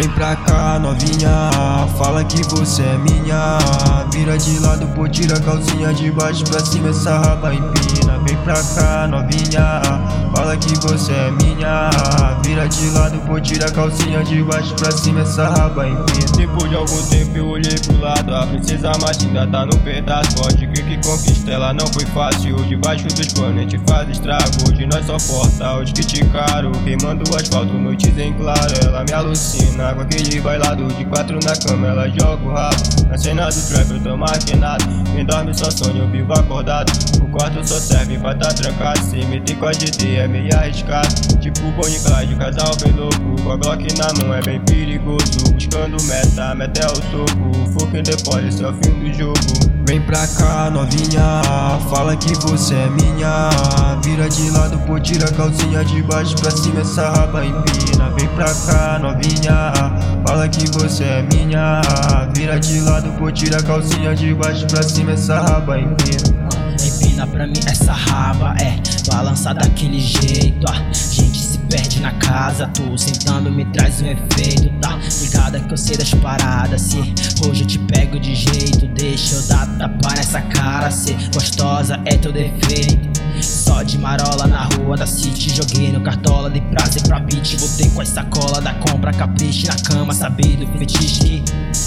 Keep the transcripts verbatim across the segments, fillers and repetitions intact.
Vem pra cá, novinha, fala que você é minha. Vira de lado, pô, tira a calcinha de baixo pra cima, essa raba empina. Vem pra cá, novinha, fala que você é minha. Vira de lado, pô, tira a calcinha de baixo pra cima, essa raba empina. Depois de algum tempo eu olhei pro lado, a princesa Marta ainda tá no pedaço. Pode crer que conquista ela não foi fácil. Debaixo dos panos a gente faz estrago. Hoje nós só porta os que te caro. Queimando o asfalto, noites em claro. Ela me alucina com aquele bailado de quatro na cama, ela joga o rabo. Na cena do trap eu tô maquinado. Quem dorme só sonha, eu vivo acordado. O quarto só serve pra tá trancado. Se meter com a G D é meio arriscado. Tipo Bonnie e Clyde, o casal bem louco. Com a Glock na mão é bem perigoso. Buscando meta, meta é o topo. Foco em depois, esse é o fim do jogo. Vem pra cá, novinha, fala que você é minha. Vira de lado, pô, tira a calcinha de baixo pra cima, essa raba empina. Vem pra cá, novinha, fala que você é minha. Vira de lado, pô, tira a calcinha de baixo pra cima, essa raba empina. Empina pra mim essa raba, é, balança daquele jeito. A gente se perde na casa, tu sentando me traz um efeito. Tá ligada que eu sei das paradas, se hoje eu te pego de jeito. Deixa eu dar tapa nessa cara, ser gostosa é teu defeito. Só de marola na rua da City, joguei no cartola de prazer pra beat. Voltei com a sacola da compra, capricho na cama, sabe do fetiche,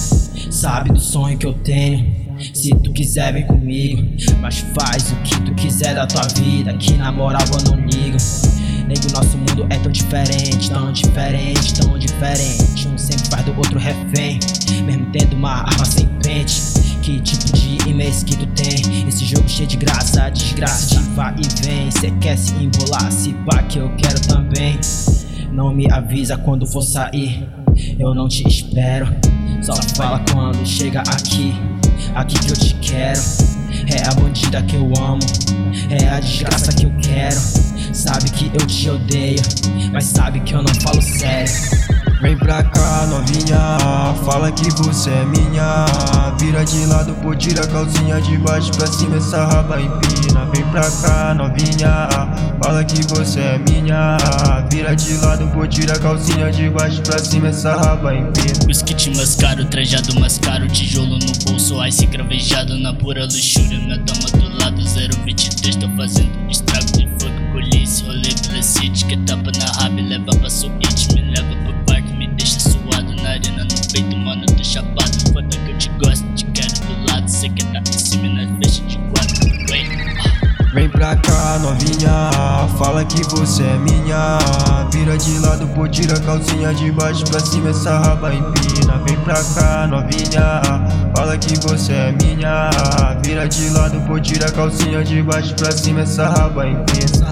sabe do sonho que eu tenho. Se tu quiser vem comigo, mas faz o que tu quiser da tua vida, que na moral eu não ligo. Nego, nosso mundo é tão diferente, tão diferente, tão diferente. Um sempre faz do outro refém, mesmo tendo uma arma sem pente. Que tipo de e-mails que tu tem? Esse jogo cheio de graça, desgraça de vai e vem. Cê quer se embolar, se pá que eu quero também. Não me avisa quando for sair, eu não te espero. Só fala quando chega aqui, aqui que eu te quero. É a bandida que eu amo, é a desgraça que eu quero. Sabe que eu te odeio, mas sabe que eu não falo sério. Vem pra cá, novinha, fala que você é minha. Vira de lado, pô, tira a calcinha de baixo pra cima, essa raba empina. Vem pra cá, novinha, fala que você é minha. Vira de lado, pô, tira a calcinha de baixo pra cima, essa raba empina. Os kit mascaro, trajado mascaro, tijolo no bolso, ice cravejado na pura luxúria. Minha dama do lado, zero vinte e três, tô fazendo estrago de fuck police. Rolê pela city, que tapa na raba e leva pra suíte. Me leva pro parque, me deixa suado na arena, no peito, mano, tô chapado. Foda que eu te gosto, te quero do lado, cê quer tá em cima na fecha de quatro. Wait, ah. Vem pra cá, novinha, fala que você é minha. Vira de lado, pô, tira a calcinha de baixo pra cima, essa raba empina. Vem pra cá, novinha, fala que você é minha. Vira de lado, pô, tira a calcinha de baixo pra cima, essa raba empina.